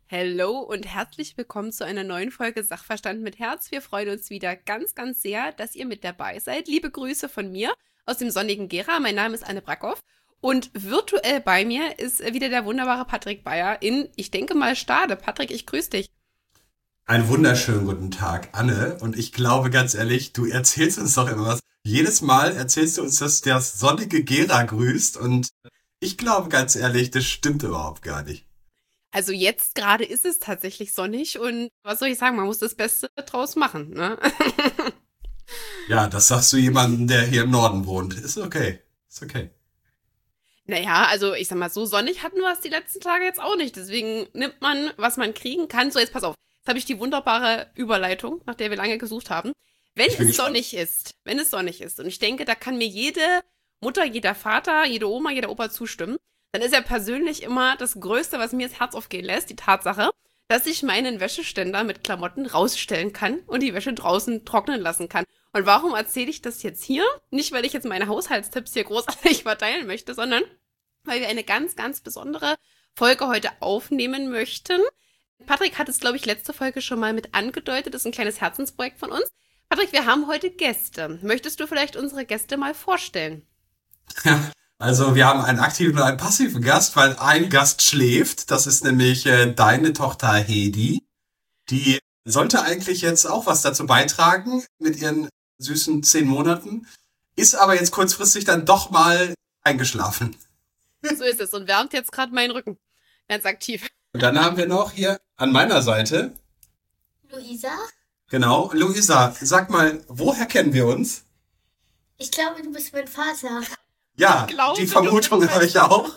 Hallo und herzlich willkommen zu einer neuen Folge Sachverstand mit Herz. Wir freuen uns wieder ganz, ganz sehr, dass ihr mit dabei seid. Liebe Grüße von mir aus dem sonnigen Gera. Mein Name ist Anne Brackhoff und virtuell bei mir ist wieder der wunderbare Patrick Bayer in, ich denke mal, Stade. Patrick, ich grüße dich. Einen wunderschönen guten Tag, Anne. Und ich glaube, ganz ehrlich, du erzählst uns doch immer was. Jedes Mal erzählst du uns, dass der sonnige Gera grüßt. Und ich glaube, ganz ehrlich, das stimmt überhaupt gar nicht. Also jetzt gerade ist es tatsächlich sonnig und was soll ich sagen, man muss das Beste draus machen, ne? Ja, das sagst du jemandem, der hier im Norden wohnt. Ist okay. Ist okay. Naja, also ich sag mal, so sonnig hatten wir es die letzten Tage jetzt auch nicht. Deswegen nimmt man, was man kriegen kann. So, jetzt pass auf. Jetzt habe ich die wunderbare Überleitung, nach der wir lange gesucht haben. Wenn es sonnig ist, und ich denke, da kann mir jede Mutter, jeder Vater, jede Oma, jeder Opa zustimmen, dann ist ja persönlich immer das Größte, was mir das Herz aufgehen lässt, die Tatsache, dass ich meinen Wäscheständer mit Klamotten rausstellen kann und die Wäsche draußen trocknen lassen kann. Und warum erzähle ich das jetzt hier? Nicht, weil ich jetzt meine Haushaltstipps hier großartig verteilen möchte, sondern weil wir eine ganz, ganz besondere Folge heute aufnehmen möchten. Patrick hat es, glaube ich, letzte Folge schon mal mit angedeutet. Das ist ein kleines Herzensprojekt von uns. Patrick, wir haben heute Gäste. Möchtest du vielleicht unsere Gäste mal vorstellen? Ja, also wir haben einen aktiven und einen passiven Gast, weil ein Gast schläft. Das ist nämlich deine Tochter Hedi. Die sollte eigentlich jetzt auch was dazu beitragen mit ihren süßen 10 Monaten. Ist aber jetzt kurzfristig dann doch mal eingeschlafen. So ist es und wärmt jetzt gerade meinen Rücken. Ganz aktiv. Und dann haben wir noch hier an meiner Seite Luisa? Genau, Luisa, sag mal, woher kennen wir uns? Ich glaube, du bist mein Vater. Ja, die Vermutung habe ich auch.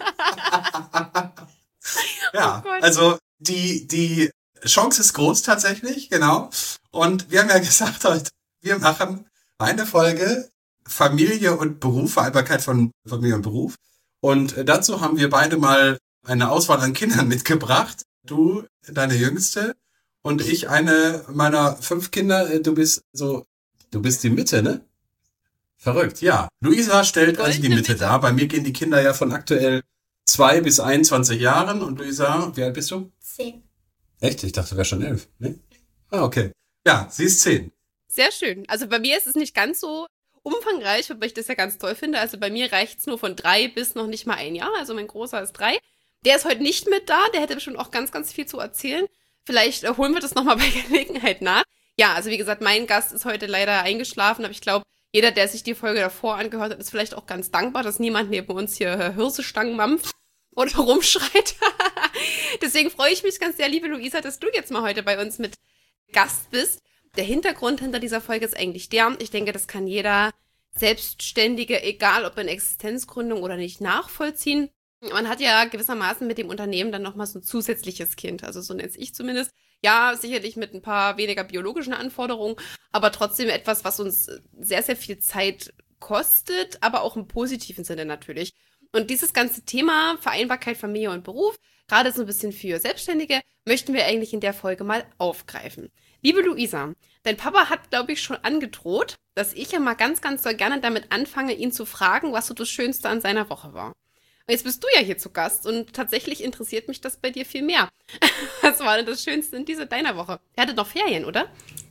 Ja, Oh Gott. also die Chance ist groß tatsächlich, genau. Und wir haben ja gesagt heute, wir machen eine Folge Familie und Beruf, Vereinbarkeit von Familie und Beruf. Und dazu haben wir beide mal eine Auswahl an Kindern mitgebracht. Du, deine Jüngste, und ich eine meiner 5 Kinder. Du bist die Mitte, ne? Verrückt, ja. Luisa stellt also die Mitte dar. Bei mir gehen die Kinder ja von aktuell 2 bis 21 Jahren. Und Luisa, wie alt bist du? 10. Echt? Ich dachte, du wärst schon 11, ne? Ah, okay. Ja, sie ist 10. Sehr schön. Also bei mir ist es nicht ganz so umfangreich, wobei ich das ja ganz toll finde. Also bei mir reicht's nur von 3 bis noch nicht mal 1 Jahr. Also mein Großer ist 3. Der ist heute nicht mit da. Der hätte bestimmt auch ganz, ganz viel zu erzählen. Vielleicht holen wir das nochmal bei Gelegenheit nach. Ja, also wie gesagt, mein Gast ist heute leider eingeschlafen, aber ich glaube, jeder, der sich die Folge davor angehört hat, ist vielleicht auch ganz dankbar, dass niemand neben uns hier Hirsestangen mampft oder rumschreit. Deswegen freue ich mich ganz sehr, liebe Luisa, dass du jetzt mal heute bei uns mit Gast bist. Der Hintergrund hinter dieser Folge ist eigentlich der, ich denke, das kann jeder Selbstständige, egal ob in Existenzgründung oder nicht, nachvollziehen. Man hat ja gewissermaßen mit dem Unternehmen dann nochmal so ein zusätzliches Kind, also so nenne es ich zumindest. Ja, sicherlich mit ein paar weniger biologischen Anforderungen, aber trotzdem etwas, was uns sehr, sehr viel Zeit kostet, aber auch im positiven Sinne natürlich. Und dieses ganze Thema Vereinbarkeit Familie und Beruf, gerade so ein bisschen für Selbstständige, möchten wir eigentlich in der Folge mal aufgreifen. Liebe Luisa, dein Papa hat, glaube ich, schon angedroht, dass ich ja mal ganz, ganz so gerne damit anfange, ihn zu fragen, was so das Schönste an seiner Woche war. Und jetzt bist du ja hier zu Gast und tatsächlich interessiert mich das bei dir viel mehr. Was war denn das Schönste in dieser deiner Woche? Ihr hattet noch Ferien, oder?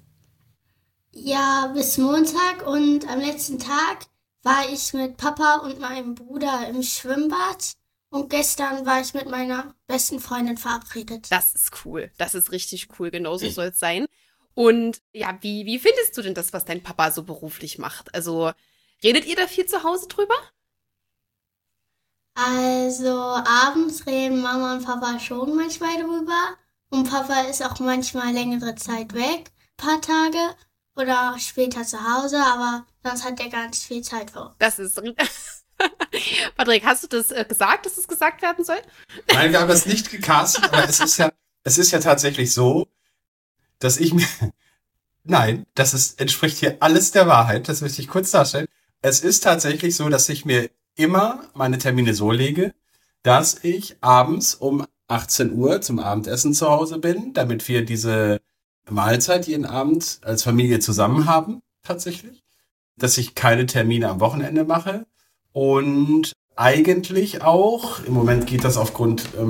Ja, bis Montag und am letzten Tag war ich mit Papa und meinem Bruder im Schwimmbad und gestern war ich mit meiner besten Freundin verabredet. Das ist cool. Das ist richtig cool. Genauso soll es sein. Und ja, wie findest du denn das, was dein Papa so beruflich macht? Also, redet ihr da viel zu Hause drüber? Also abends reden Mama und Papa schon manchmal drüber und Papa ist auch manchmal längere Zeit weg, paar Tage oder später zu Hause, aber sonst hat er ganz viel Zeit für uns. Das ist... Patrick, hast du das gesagt, dass es gesagt werden soll? Nein, wir haben das nicht gecastet, aber es ist ja tatsächlich so, dass ich mir... Nein, entspricht hier alles der Wahrheit, das möchte ich kurz darstellen. Es ist tatsächlich so, dass ich mir immer meine Termine so lege, dass ich abends um 18 Uhr zum Abendessen zu Hause bin, damit wir diese Mahlzeit jeden Abend als Familie zusammen haben, tatsächlich. Dass ich keine Termine am Wochenende mache und eigentlich auch, im Moment geht das aufgrund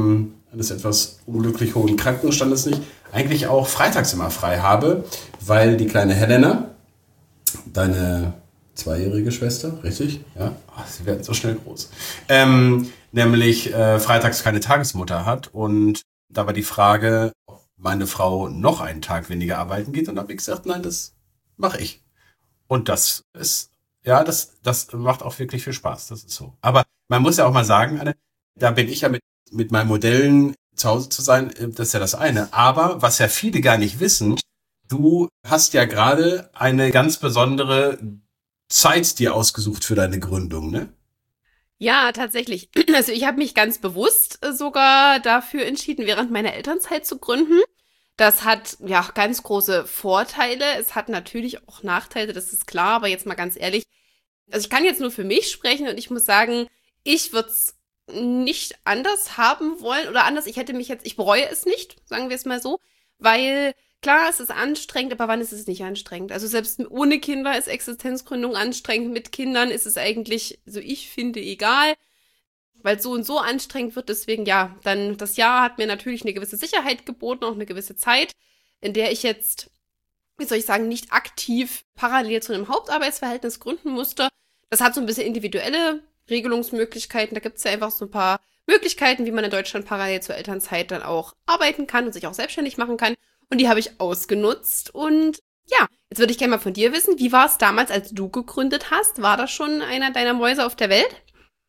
eines etwas unglücklich hohen Krankenstandes nicht, eigentlich auch freitags immer frei habe, weil die kleine Helena, deine 2-jährige Schwester, richtig? Ja, sie werden so schnell groß. Nämlich freitags keine Tagesmutter hat und da war die Frage, ob meine Frau noch einen Tag weniger arbeiten geht und habe ich gesagt, nein, das mache ich. Und das ist, ja, das macht auch wirklich viel Spaß, das ist so. Aber man muss ja auch mal sagen, Anne, da bin ich ja mit meinen Modellen zu Hause zu sein, das ist ja das eine. Aber was ja viele gar nicht wissen, du hast ja gerade eine ganz besondere Zeit dir ausgesucht für deine Gründung, ne? Ja, tatsächlich. Also ich habe mich ganz bewusst sogar dafür entschieden, während meiner Elternzeit zu gründen. Das hat ja ganz große Vorteile. Es hat natürlich auch Nachteile, das ist klar, aber jetzt mal ganz ehrlich. Also ich kann jetzt nur für mich sprechen und ich muss sagen, ich würde es nicht anders haben wollen oder anders. Ich bereue es nicht, sagen wir es mal so, weil klar, es ist anstrengend, aber wann ist es nicht anstrengend? Also selbst ohne Kinder ist Existenzgründung anstrengend, mit Kindern ist es eigentlich, so ich finde, egal, weil es so und so anstrengend wird. Deswegen ja, dann das Jahr hat mir natürlich eine gewisse Sicherheit geboten, auch eine gewisse Zeit, in der ich jetzt, wie soll ich sagen, nicht aktiv parallel zu einem Hauptarbeitsverhältnis gründen musste. Das hat so ein bisschen individuelle Regelungsmöglichkeiten. Da gibt es ja einfach so ein paar Möglichkeiten, wie man in Deutschland parallel zur Elternzeit dann auch arbeiten kann und sich auch selbstständig machen kann. Und die habe ich ausgenutzt. Und ja, jetzt würde ich gerne mal von dir wissen, wie war es damals, als du gegründet hast? War das schon einer deiner Mäuse auf der Welt?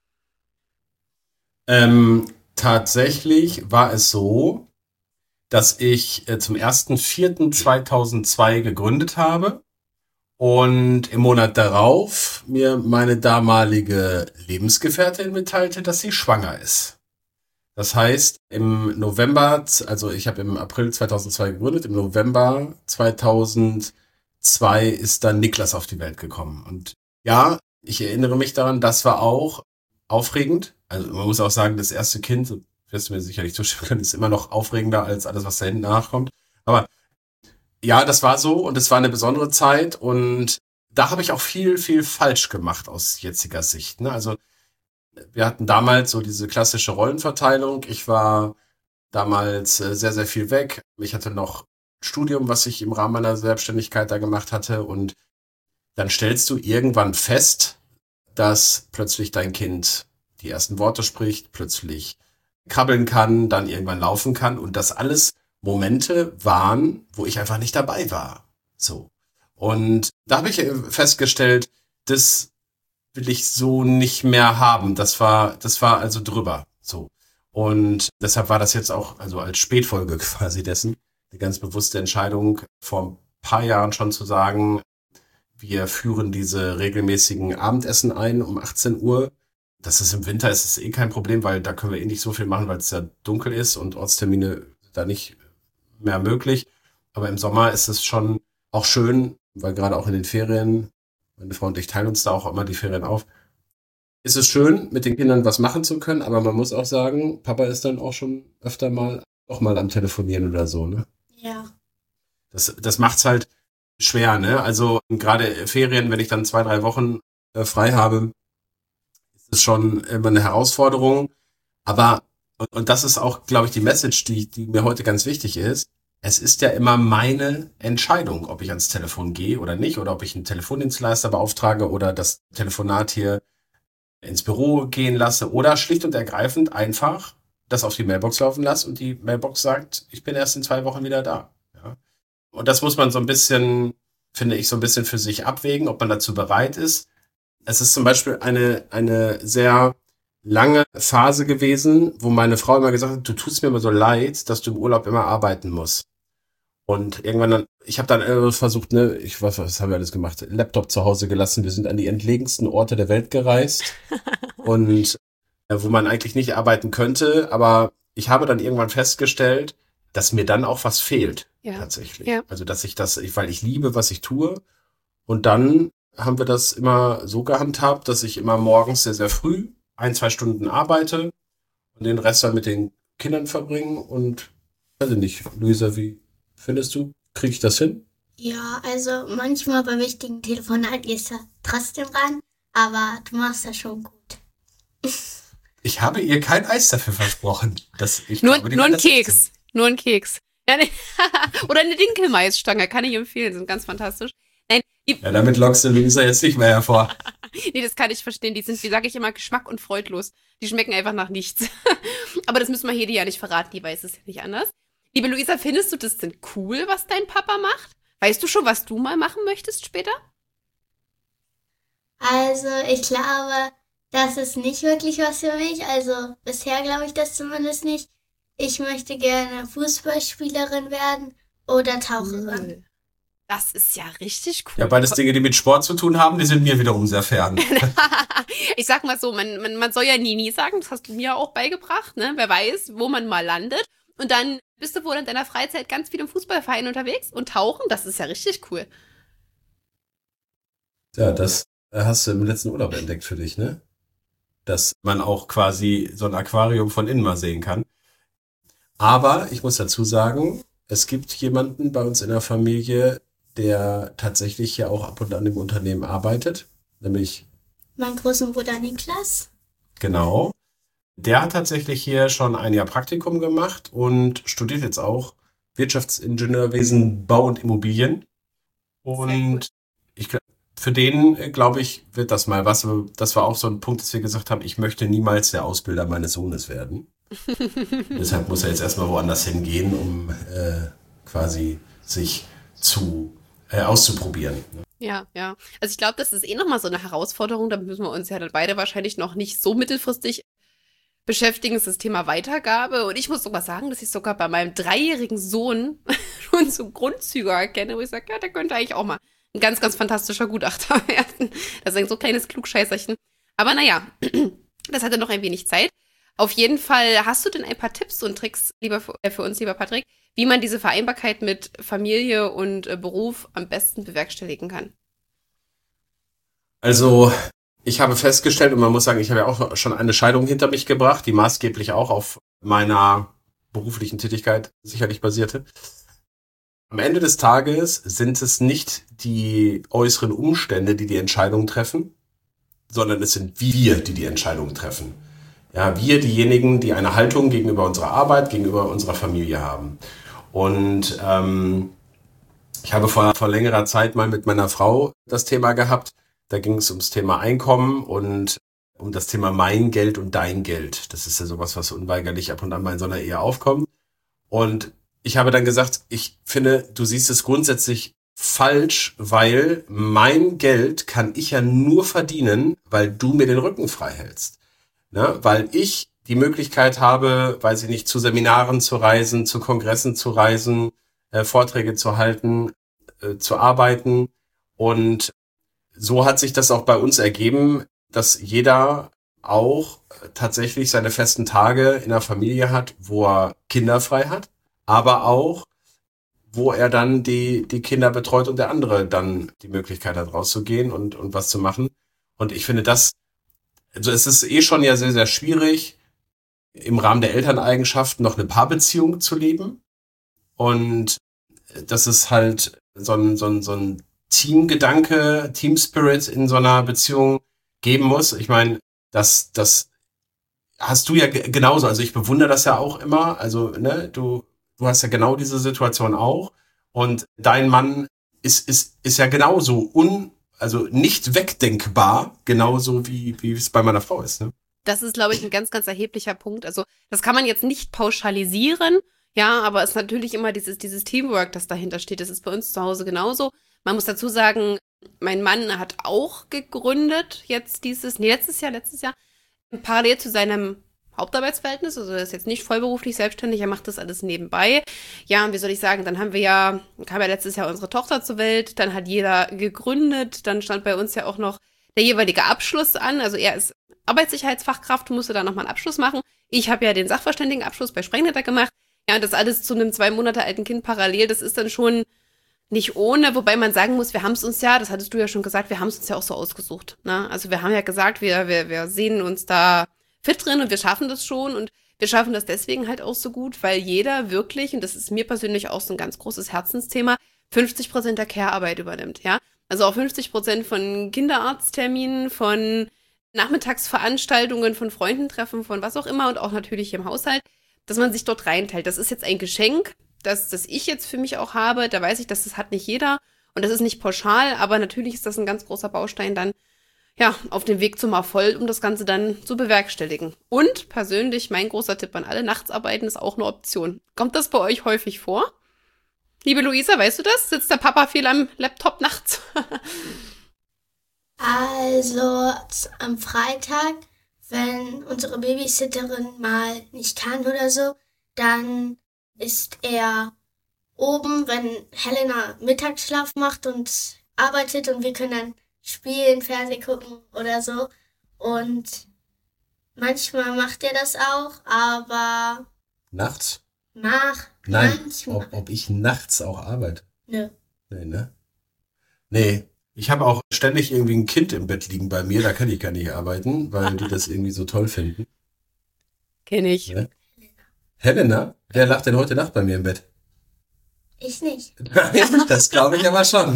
Tatsächlich war es so, dass ich zum 1.4.2002 gegründet habe und im Monat darauf mir meine damalige Lebensgefährtin mitteilte, dass sie schwanger ist. Das heißt, im November, also ich habe im April 2002 gegründet, im November 2002 ist dann Niklas auf die Welt gekommen. Und ja, ich erinnere mich daran, das war auch aufregend. Also man muss auch sagen, das erste Kind, wirst du mir sicherlich zustimmen können, ist immer noch aufregender als alles, was da hinten nachkommt. Aber ja, das war so und es war eine besondere Zeit und da habe ich auch viel, viel falsch gemacht aus jetziger Sicht. Ne? Also wir hatten damals so diese klassische Rollenverteilung. Ich war damals sehr, sehr viel weg. Ich hatte noch ein Studium, was ich im Rahmen meiner Selbstständigkeit da gemacht hatte. Und dann stellst du irgendwann fest, dass plötzlich dein Kind die ersten Worte spricht, plötzlich krabbeln kann, dann irgendwann laufen kann. Und das alles Momente waren, wo ich einfach nicht dabei war. So. Und da habe ich festgestellt, das will ich so nicht mehr haben. Das war also drüber. So. Und deshalb war das jetzt auch, also als Spätfolge quasi dessen, eine ganz bewusste Entscheidung, vor ein paar Jahren schon zu sagen, wir führen diese regelmäßigen Abendessen ein um 18 Uhr. Das ist im Winter, ist es eh kein Problem, weil da können wir eh nicht so viel machen, weil es ja dunkel ist und Ortstermine da nicht mehr möglich. Aber im Sommer ist es schon auch schön, weil gerade auch in den Ferien, meine Frau und ich teilen uns da auch immer die Ferien auf, ist es schön, mit den Kindern was machen zu können, aber man muss auch sagen, Papa ist dann auch schon öfter mal auch mal am Telefonieren oder so, ne? Ja. Das macht's halt schwer, ne? Also gerade Ferien, wenn ich dann 2, 3 Wochen frei habe, ist es schon immer eine Herausforderung. Aber, und das ist auch, glaube ich, die Message, die mir heute ganz wichtig ist, es ist ja immer meine Entscheidung, ob ich ans Telefon gehe oder nicht, oder ob ich einen Telefondienstleister beauftrage oder das Telefonat hier ins Büro gehen lasse oder schlicht und ergreifend einfach das auf die Mailbox laufen lasse und die Mailbox sagt, ich bin erst in 2 Wochen wieder da. Ja. Und das muss man so ein bisschen, finde ich, so ein bisschen für sich abwägen, ob man dazu bereit ist. Es ist zum Beispiel eine sehr lange Phase gewesen, wo meine Frau immer gesagt hat, du tust mir immer so leid, dass du im Urlaub immer arbeiten musst. Und irgendwann dann, ich habe dann versucht, ne, ich weiß, was haben wir alles gemacht? Laptop zu Hause gelassen, wir sind an die entlegensten Orte der Welt gereist und wo man eigentlich nicht arbeiten könnte, aber ich habe dann irgendwann festgestellt, dass mir dann auch was fehlt, tatsächlich. Ja. Also, weil ich liebe, was ich tue. Und dann haben wir das immer so gehandhabt, dass ich immer morgens sehr, sehr früh 1, 2 Stunden arbeite und den Rest dann mit den Kindern verbringen und, weiß ich nicht, Luisa, wie findest du, kriege ich das hin? Ja, also manchmal bei wichtigen Telefonaten gehst du trotzdem ran, aber du machst das schon gut. Ich habe ihr kein Eis dafür versprochen. Nur ein Keks. Nur ein Keks. Ja, nee. Oder eine Dinkelmaisstange, kann ich empfehlen, sind ganz fantastisch. Nein, ja, damit lockst du Luisa jetzt nicht mehr hervor. Nee, das kann ich verstehen. Die sind, wie sage ich immer, geschmack- und freudlos. Die schmecken einfach nach nichts. Aber das müssen wir Hedi ja nicht verraten, die weiß es ja nicht anders. Liebe Luisa, findest du das denn cool, was dein Papa macht? Weißt du schon, was du mal machen möchtest später? Also, ich glaube, das ist nicht wirklich was für mich. Also, bisher glaube ich das zumindest nicht. Ich möchte gerne Fußballspielerin werden oder Taucherin. Das ist ja richtig cool. Ja, beides Dinge, die mit Sport zu tun haben, die sind mir wiederum sehr fern. Ich sag mal so, man soll ja nie sagen, das hast du mir auch beigebracht, ne? Wer weiß, wo man mal landet. Und dann bist du wohl in deiner Freizeit ganz viel im Fußballverein unterwegs und tauchen, das ist ja richtig cool. Ja, das hast du im letzten Urlaub entdeckt für dich, ne? Dass man auch quasi so ein Aquarium von innen mal sehen kann. Aber ich muss dazu sagen, es gibt jemanden bei uns in der Familie, der tatsächlich ja auch ab und an im Unternehmen arbeitet, nämlich Mein großen Bruder Niklas. genau. Der hat tatsächlich hier schon ein Jahr Praktikum gemacht und studiert jetzt auch Wirtschaftsingenieurwesen, Bau und Immobilien. Und für den, glaube ich, wird das mal was. Das war auch so ein Punkt, dass wir gesagt haben, ich möchte niemals der Ausbilder meines Sohnes werden. Deshalb muss er jetzt erstmal woanders hingehen, um quasi sich auszuprobieren. Ja. Also ich glaube, das ist nochmal so eine Herausforderung. Da müssen wir uns ja dann beide wahrscheinlich noch nicht so mittelfristig beschäftigen. Das Thema Weitergabe. Und ich muss sogar sagen, dass ich sogar bei meinem 3-jährigen Sohn schon so Grundzüge erkenne, wo ich sage, ja, der könnte eigentlich auch mal ein ganz, ganz fantastischer Gutachter werden. Das ist ein so kleines Klugscheißerchen. Aber naja, das hat ja noch ein wenig Zeit. Auf jeden Fall, hast du denn ein paar Tipps und Tricks für uns, lieber Patrick, wie man diese Vereinbarkeit mit Familie und Beruf am besten bewerkstelligen kann? Also, ich habe festgestellt, und man muss sagen, ich habe ja auch schon eine Scheidung hinter mich gebracht, die maßgeblich auch auf meiner beruflichen Tätigkeit sicherlich basierte. Am Ende des Tages sind es nicht die äußeren Umstände, die die Entscheidung treffen, sondern es sind wir, die die Entscheidung treffen. Ja, wir diejenigen, die eine Haltung gegenüber unserer Arbeit, gegenüber unserer Familie haben. Und ich habe vor längerer Zeit mal mit meiner Frau das Thema gehabt. Da ging es ums Thema Einkommen und um das Thema mein Geld und dein Geld. Das ist ja sowas, was unweigerlich ab und an mal in so einer Ehe aufkommt. Und ich habe dann gesagt, ich finde, du siehst es grundsätzlich falsch, weil mein Geld kann ich ja nur verdienen, weil du mir den Rücken frei hältst. Ne? Weil ich die Möglichkeit habe, weiß ich nicht, zu Seminaren zu reisen, zu Kongressen zu reisen, Vorträge zu halten, zu arbeiten. Und so hat sich das auch bei uns ergeben, dass jeder auch tatsächlich seine festen Tage in der Familie hat, wo er Kinder frei hat, aber auch, wo er dann die Kinder betreut und der andere dann die Möglichkeit hat, rauszugehen und was zu machen. Und ich finde also es ist schon ja sehr, sehr schwierig, im Rahmen der Elterneigenschaften noch eine Paarbeziehung zu leben. Und das ist halt so ein Teamgedanke, Teamspirit in so einer Beziehung geben muss. Ich meine, das hast du ja genauso. Also ich bewundere das ja auch immer. Also, ne, du hast ja genau diese Situation auch. Und dein Mann ist ja genauso also nicht wegdenkbar, genauso wie es bei meiner Frau ist, ne? Das ist, glaube ich, ein ganz, ganz erheblicher Punkt. Also das kann man jetzt nicht pauschalisieren, ja, aber es ist natürlich immer dieses Teamwork, das dahinter steht. Das ist bei uns zu Hause genauso. Man muss dazu sagen, mein Mann hat auch gegründet, letztes Jahr, parallel zu seinem Hauptarbeitsverhältnis, also er ist jetzt nicht vollberuflich selbstständig, er macht das alles nebenbei. Ja, und wie soll ich sagen, dann kam ja letztes Jahr unsere Tochter zur Welt, dann hat jeder gegründet, dann stand bei uns ja auch noch der jeweilige Abschluss an, also er ist Arbeitssicherheitsfachkraft, musste da nochmal einen Abschluss machen. Ich habe ja den Sachverständigenabschluss bei Sprengnetter gemacht. Ja, und das alles zu einem 2 Monate alten Kind parallel, das ist dann schon nicht ohne, wobei man sagen muss, wir haben es uns ja, das hattest du ja schon gesagt, wir haben es uns ja auch so ausgesucht. Ne? Also wir haben ja gesagt, wir sehen uns da fit drin und wir schaffen das schon und wir schaffen das deswegen halt auch so gut, weil jeder wirklich, und das ist mir persönlich auch so ein ganz großes Herzensthema, 50% der Care-Arbeit übernimmt, ja. Also auch 50% von Kinderarztterminen, von Nachmittagsveranstaltungen von Freunden treffen, von was auch immer und auch natürlich im Haushalt, dass man sich dort reinteilt. Das ist jetzt ein Geschenk, das ich jetzt für mich auch habe. Da weiß ich, dass das hat nicht jeder und das ist nicht pauschal, aber natürlich ist das ein ganz großer Baustein dann, ja, auf dem Weg zum Erfolg, um das Ganze dann zu bewerkstelligen. Und persönlich, mein großer Tipp an alle, nachts arbeiten ist auch eine Option. Kommt das bei euch häufig vor? Liebe Luisa, weißt du das? Sitzt der Papa viel am Laptop nachts? Also am Freitag, wenn unsere Babysitterin mal nicht kann oder so, dann ist er oben, wenn Helena Mittagsschlaf macht und arbeitet und wir können dann spielen, Fernsehen gucken oder so. Und manchmal macht er das auch, aber Nachts? Nein, manchmal. Ob ich nachts auch arbeite? Nö. Nee, ne? Nee. Ich habe auch ständig irgendwie ein Kind im Bett liegen bei mir, da kann ich gar nicht arbeiten, weil die das irgendwie so toll finden. Kenn ich. Ne? Helena? Wer lacht denn heute Nacht bei mir im Bett? Ich nicht. Das glaube ich aber schon.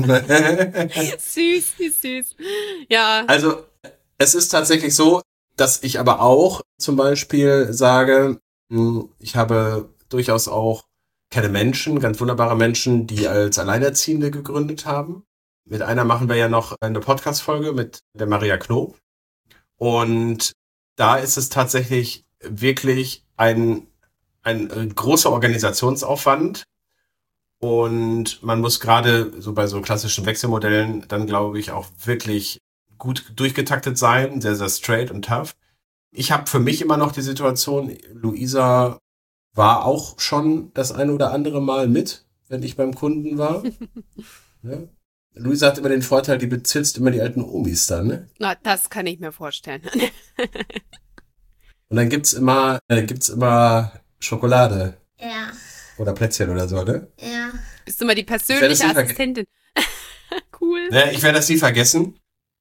Süß. Ja. Also, es ist tatsächlich so, dass ich aber auch zum Beispiel sage, ich habe durchaus auch, kenne Menschen, ganz wunderbare Menschen, die als Alleinerziehende gegründet haben. Mit einer machen wir ja noch eine Podcast-Folge mit der Maria Knob. Und da ist es tatsächlich wirklich ein großer Organisationsaufwand. Und man muss gerade so bei so klassischen Wechselmodellen dann, glaube ich, auch wirklich gut durchgetaktet sein, sehr, sehr straight und tough. Ich habe für mich immer noch die Situation, Luisa war auch schon das ein oder andere Mal mit, wenn ich beim Kunden war. Ja. Luisa hat immer den Vorteil, die bezirzt immer die alten Omis dann, ne? Na, das kann ich mir vorstellen. Und dann gibt's immer Schokolade. Ja. Oder Plätzchen oder so, ne? Ja. Bist du mal die persönliche Assistentin? Cool. Ja, ich werde das nie vergessen.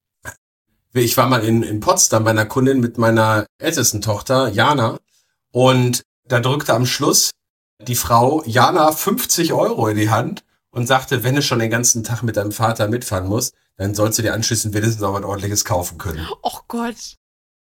Ich war mal in Potsdam bei einer Kundin mit meiner ältesten Tochter, Jana. Und da drückte am Schluss die Frau Jana 50 € in die Hand und sagte, wenn du schon den ganzen Tag mit deinem Vater mitfahren musst, dann sollst du dir anschließend wenigstens auch was Ordentliches kaufen können. Oh Gott.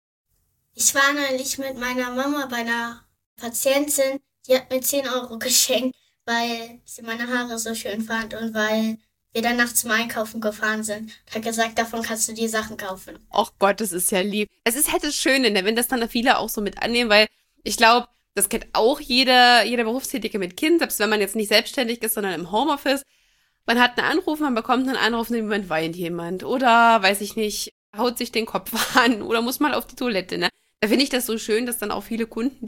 Ich war neulich mit meiner Mama bei einer Patientin, die hat mir 10 € geschenkt, weil sie meine Haare so schön fand und weil wir dann nachts zum Einkaufen gefahren sind. Hat gesagt, davon kannst du dir Sachen kaufen. Oh Gott, das ist ja lieb. Es ist halt das Schöne, ne, wenn das dann viele auch so mit annehmen, weil ich glaube, das kennt auch jeder Berufstätige mit Kind, selbst wenn man jetzt nicht selbstständig ist, sondern im Homeoffice. Man hat einen Anruf, man bekommt einen Anruf, in dem Moment weint jemand oder, weiß ich nicht, haut sich den Kopf an oder muss mal auf die Toilette, ne? Da finde ich das so schön, dass dann auch viele Kunden,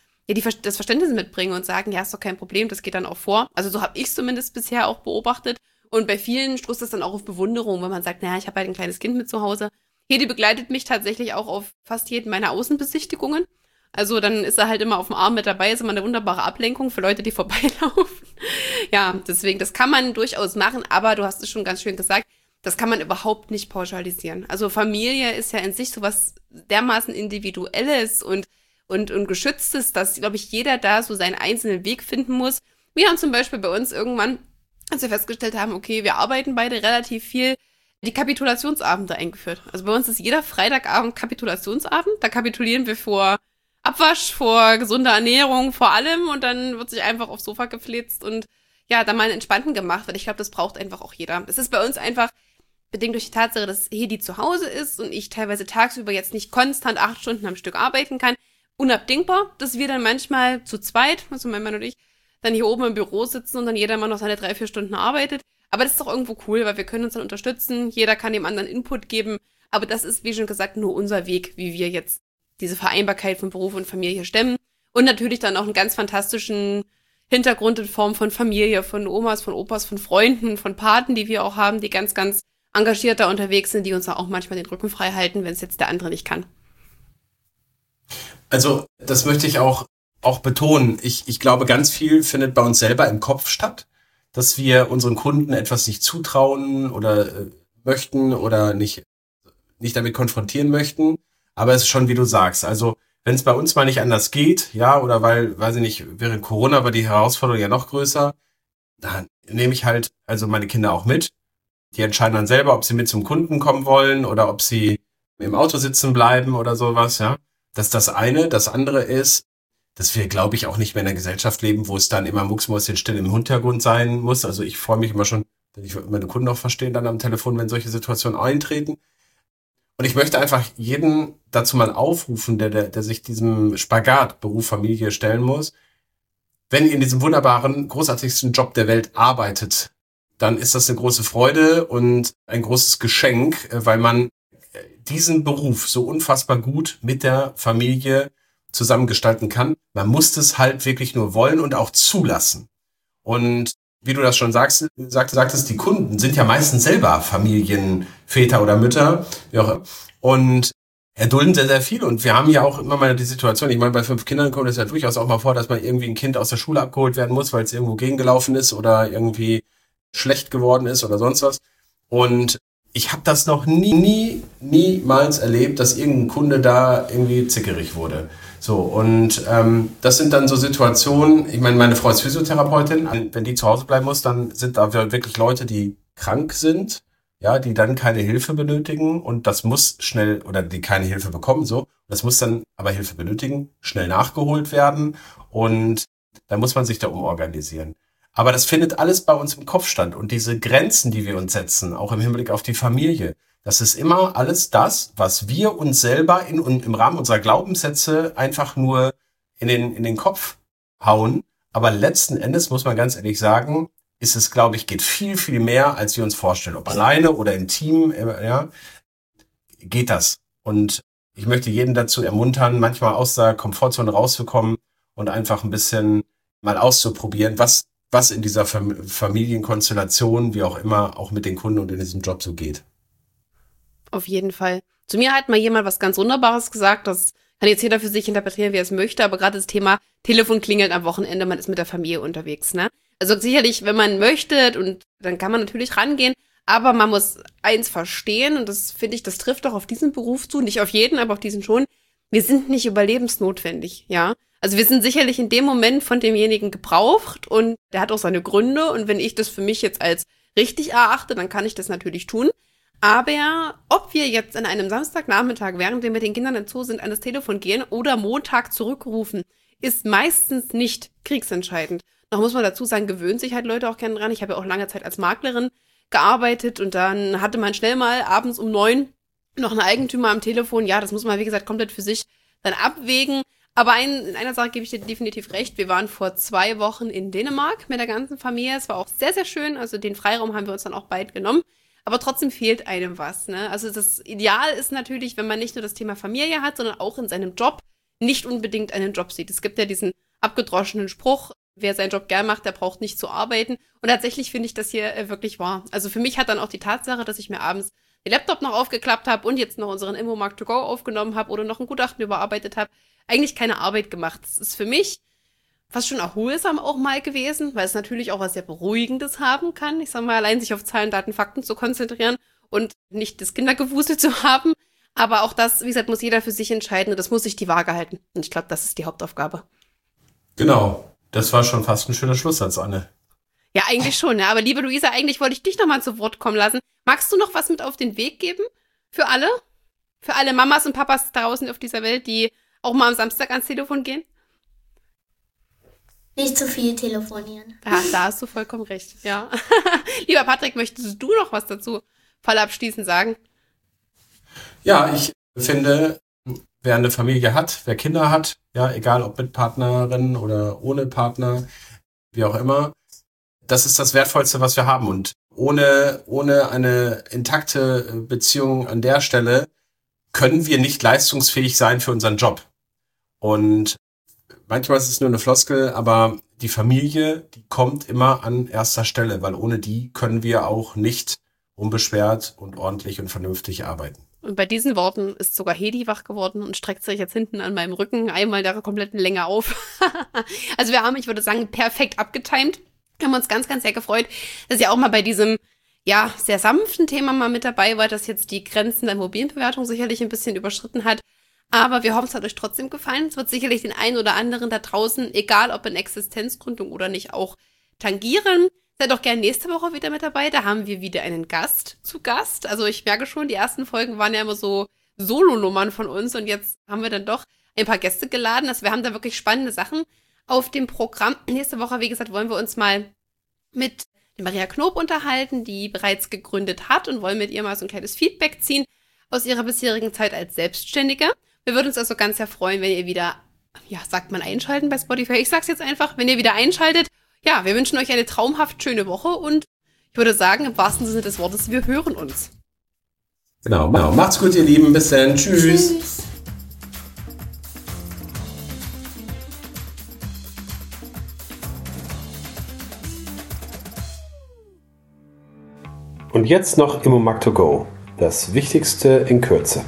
das Verständnis mitbringen und sagen, ja, ist doch kein Problem, das geht dann auch vor. Also so habe ich es zumindest bisher auch beobachtet. Und bei vielen stoßt das dann auch auf Bewunderung, wenn man sagt, naja, ich habe halt ein kleines Kind mit zu Hause. Hedi begleitet mich tatsächlich auch auf fast jeden meiner Außenbesichtigungen. Also dann ist er halt immer auf dem Arm mit dabei, ist immer eine wunderbare Ablenkung für Leute, die vorbeilaufen. Ja, deswegen, das kann man durchaus machen, aber du hast es schon ganz schön gesagt, das kann man überhaupt nicht pauschalisieren. Also Familie ist ja in sich sowas dermaßen Individuelles und Geschütztes, dass, glaube ich, jeder da so seinen einzelnen Weg finden muss. Wir haben zum Beispiel bei uns irgendwann, als wir festgestellt haben, okay, wir arbeiten beide relativ viel, die Kapitulationsabende eingeführt. Also bei uns ist jeder Freitagabend Kapitulationsabend. Da kapitulieren wir vor Abwasch, vor gesunder Ernährung, vor allem und dann wird sich einfach aufs Sofa geflitzt und ja, da mal einen entspannten gemacht, weil ich glaube, das braucht einfach auch jeder. Es ist bei uns einfach bedingt durch die Tatsache, dass Hedi zu Hause ist und ich teilweise tagsüber jetzt nicht konstant 8 Stunden am Stück arbeiten kann, unabdingbar, dass wir dann manchmal zu zweit, also mein Mann und ich, dann hier oben im Büro sitzen und dann jeder mal noch seine 3-4 Stunden arbeitet. Aber das ist doch irgendwo cool, weil wir können uns dann unterstützen, jeder kann dem anderen Input geben, aber das ist, wie schon gesagt, nur unser Weg, wie wir jetzt diese Vereinbarkeit von Beruf und Familie stemmen und natürlich dann auch einen ganz fantastischen Hintergrund in Form von Familie, von Omas, von Opas, von Freunden, von Paten, die wir auch haben, die ganz, ganz engagiert da unterwegs sind, die uns auch manchmal den Rücken frei halten, wenn es jetzt der andere nicht kann. Also, das möchte ich auch betonen. Ich glaube, ganz viel findet bei uns selber im Kopf statt, dass wir unseren Kunden etwas nicht zutrauen oder möchten oder nicht damit konfrontieren möchten. Aber es ist schon, wie du sagst. Also, wenn es bei uns mal nicht anders geht, ja, oder weil, weiß ich nicht, während Corona war die Herausforderung ja noch größer, dann nehme ich halt also meine Kinder auch mit. Die entscheiden dann selber, ob sie mit zum Kunden kommen wollen oder ob sie im Auto sitzen bleiben oder sowas, ja. Das ist das eine. Das andere ist, dass wir, glaube ich, auch nicht mehr in einer Gesellschaft leben, wo es dann immer mucksmäuschenstill im Hintergrund sein muss. Also ich freue mich immer schon, wenn ich meine Kunden auch verstehen dann am Telefon, wenn solche Situationen eintreten. Und ich möchte einfach jeden dazu mal aufrufen, der sich diesem Spagat Beruf, Familie stellen muss. Wenn ihr in diesem wunderbaren, großartigsten Job der Welt arbeitet, dann ist das eine große Freude und ein großes Geschenk, weil man diesen Beruf so unfassbar gut mit der Familie zusammengestalten kann. Man muss es halt wirklich nur wollen und auch zulassen. Und wie du das schon sagtest, die Kunden sind ja meistens selber Familienväter oder Mütter, wie auch immer, und erdulden sehr, sehr viel. Und wir haben ja auch immer mal die Situation, ich meine, bei 5 Kindern kommt es ja durchaus auch mal vor, dass mal irgendwie ein Kind aus der Schule abgeholt werden muss, weil es irgendwo gegengelaufen ist oder irgendwie schlecht geworden ist oder sonst was. Und ich habe das noch niemals erlebt, dass irgendein Kunde da irgendwie zickerig wurde. So, und das sind dann so Situationen, ich meine, meine Frau ist Physiotherapeutin, wenn die zu Hause bleiben muss, dann sind da wirklich Leute, die krank sind, ja, die dann keine Hilfe benötigen und das muss schnell, oder die keine Hilfe bekommen, so, das muss dann aber Hilfe benötigen, schnell nachgeholt werden und dann muss man sich da umorganisieren. Aber das findet alles bei uns im Kopf statt und diese Grenzen, die wir uns setzen, auch im Hinblick auf die Familie, das ist immer alles das, was wir uns selber im Rahmen unserer Glaubenssätze einfach nur in den Kopf hauen. Aber letzten Endes muss man ganz ehrlich sagen, ist es, glaube ich, geht viel, viel mehr, als wir uns vorstellen. Ob alleine oder im Team, ja, geht das. Und ich möchte jeden dazu ermuntern, manchmal aus der Komfortzone rauszukommen und einfach ein bisschen mal auszuprobieren, was in dieser Familienkonstellation, wie auch immer, auch mit den Kunden und in diesem Job so geht. Auf jeden Fall. Zu mir hat mal jemand was ganz Wunderbares gesagt, das kann jetzt jeder für sich interpretieren, wie er es möchte, aber gerade das Thema Telefon klingelt am Wochenende, man ist mit der Familie unterwegs, ne? Also sicherlich, wenn man möchte, und dann kann man natürlich rangehen, aber man muss eins verstehen, und das finde ich, das trifft auch auf diesen Beruf zu, nicht auf jeden, aber auf diesen schon, wir sind nicht überlebensnotwendig, ja? Also wir sind sicherlich in dem Moment von demjenigen gebraucht und der hat auch seine Gründe und wenn ich das für mich jetzt als richtig erachte, dann kann ich das natürlich tun. Aber ob wir jetzt an einem Samstagnachmittag, während wir mit den Kindern im Zoo sind, an das Telefon gehen oder Montag zurückrufen, ist meistens nicht kriegsentscheidend. Noch muss man dazu sagen, gewöhnen sich halt Leute auch gerne dran. Ich habe ja auch lange Zeit als Maklerin gearbeitet und dann hatte man schnell mal abends um 9 noch einen Eigentümer am Telefon. Ja, das muss man, wie gesagt, komplett für sich dann abwägen. Aber in einer Sache gebe ich dir definitiv recht. Wir waren vor 2 Wochen in Dänemark mit der ganzen Familie. Es war auch sehr, sehr schön. Also den Freiraum haben wir uns dann auch bald genommen. Aber trotzdem fehlt einem was, ne? Also das Ideal ist natürlich, wenn man nicht nur das Thema Familie hat, sondern auch in seinem Job nicht unbedingt einen Job sieht. Es gibt ja diesen abgedroschenen Spruch, wer seinen Job gern macht, der braucht nicht zu arbeiten. Und tatsächlich finde ich das hier wirklich wahr. Also für mich hat dann auch die Tatsache, dass ich mir abends den Laptop noch aufgeklappt habe und jetzt noch unseren Immomarkt to go aufgenommen habe oder noch ein Gutachten überarbeitet habe, eigentlich keine Arbeit gemacht. Das ist für mich fast schon erholsam auch mal gewesen, weil es natürlich auch was sehr Beruhigendes haben kann. Ich sag mal, allein sich auf Zahlen, Daten, Fakten zu konzentrieren und nicht das Kindergewusel zu haben. Aber auch das, wie gesagt, muss jeder für sich entscheiden und das muss sich die Waage halten. Und ich glaube, das ist die Hauptaufgabe. Genau, das war schon fast ein schöner Schlusssatz, Anne. Ja, eigentlich schon, ja. Aber liebe Luisa, eigentlich wollte ich dich nochmal zu Wort kommen lassen. Magst du noch was mit auf den Weg geben? Für alle? Für alle Mamas und Papas draußen auf dieser Welt, die auch mal am Samstag ans Telefon gehen? Nicht zu viel telefonieren. Da hast du vollkommen recht, ja. Lieber Patrick, möchtest du noch was dazu abschließend sagen? Ja, ich finde, wer eine Familie hat, wer Kinder hat, ja, egal ob mit Partnerin oder ohne Partner, wie auch immer, das ist das Wertvollste, was wir haben. Und ohne eine intakte Beziehung an der Stelle können wir nicht leistungsfähig sein für unseren Job. Und manchmal ist es nur eine Floskel, aber die Familie, die kommt immer an erster Stelle, weil ohne die können wir auch nicht unbeschwert und ordentlich und vernünftig arbeiten. Und bei diesen Worten ist sogar Hedi wach geworden und streckt sich jetzt hinten an meinem Rücken einmal der kompletten Länge auf. Also wir haben, ich würde sagen, perfekt abgetimt. Wir haben uns ganz, ganz sehr gefreut, dass ihr auch mal bei diesem, ja, sehr sanften Thema mal mit dabei war, das jetzt die Grenzen der Immobilienbewertung sicherlich ein bisschen überschritten hat. Aber wir hoffen, es hat euch trotzdem gefallen. Es wird sicherlich den einen oder anderen da draußen, egal ob in Existenzgründung oder nicht, auch tangieren. Seid doch gerne nächste Woche wieder mit dabei. Da haben wir wieder einen Gast zu Gast. Also ich merke schon, die ersten Folgen waren ja immer so Solonummern von uns und jetzt haben wir dann doch ein paar Gäste geladen. Also wir haben da wirklich spannende Sachen auf dem Programm. Nächste Woche, wie gesagt, wollen wir uns mal mit Maria Knob unterhalten, die bereits gegründet hat und wollen mit ihr mal so ein kleines Feedback ziehen aus ihrer bisherigen Zeit als Selbstständige. Wir würden uns also ganz sehr freuen, wenn ihr wieder, sagt man einschalten bei Spotify? Ich sag's jetzt einfach, wenn ihr wieder einschaltet. Ja, wir wünschen euch eine traumhaft schöne Woche und ich würde sagen, im wahrsten Sinne des Wortes, wir hören uns. Genau. Macht's gut, ihr Lieben. Bis dann. Tschüss. Und jetzt noch Immomarkt2Go. Das Wichtigste in Kürze.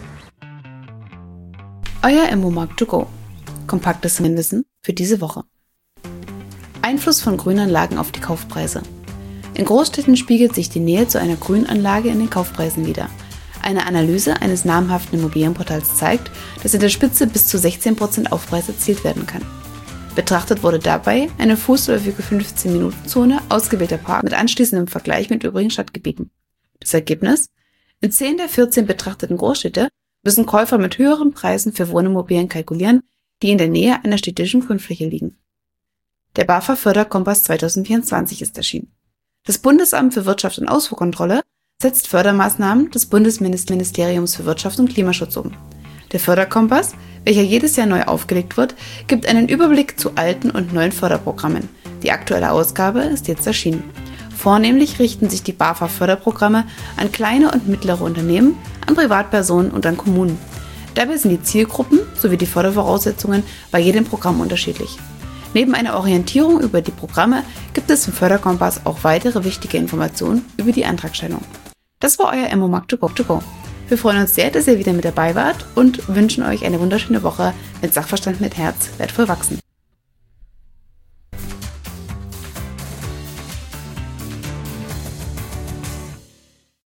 Euer Immomarkt2Go. Kompaktes Wissen für diese Woche. Einfluss von Grünanlagen auf die Kaufpreise. In Großstädten spiegelt sich die Nähe zu einer Grünanlage in den Kaufpreisen wider. Eine Analyse eines namhaften Immobilienportals zeigt, dass in der Spitze bis zu 16% Aufpreis erzielt werden kann. Betrachtet wurde dabei eine fußläufige 15-Minuten-Zone ausgewählter Parks mit anschließendem Vergleich mit übrigen Stadtgebieten. Das Ergebnis? In 10 der 14 betrachteten Großstädte müssen Käufer mit höheren Preisen für Wohnimmobilien kalkulieren, die in der Nähe einer städtischen Grünfläche liegen. Der BAFA Förderkompass 2024 ist erschienen. Das Bundesamt für Wirtschaft und Ausfuhrkontrolle setzt Fördermaßnahmen des Bundesministeriums für Wirtschaft und Klimaschutz um. Der Förderkompass, welcher jedes Jahr neu aufgelegt wird, gibt einen Überblick zu alten und neuen Förderprogrammen. Die aktuelle Ausgabe ist jetzt erschienen. Vornehmlich richten sich die BAFA-Förderprogramme an kleine und mittlere Unternehmen, an Privatpersonen und an Kommunen. Dabei sind die Zielgruppen sowie die Fördervoraussetzungen bei jedem Programm unterschiedlich. Neben einer Orientierung über die Programme gibt es im Förderkompass auch weitere wichtige Informationen über die Antragstellung. Das war euer Immomarkt2Go. Wir freuen uns sehr, dass ihr wieder mit dabei wart und wünschen euch eine wunderschöne Woche mit Sachverstand mit Herz, wertvoll wachsen.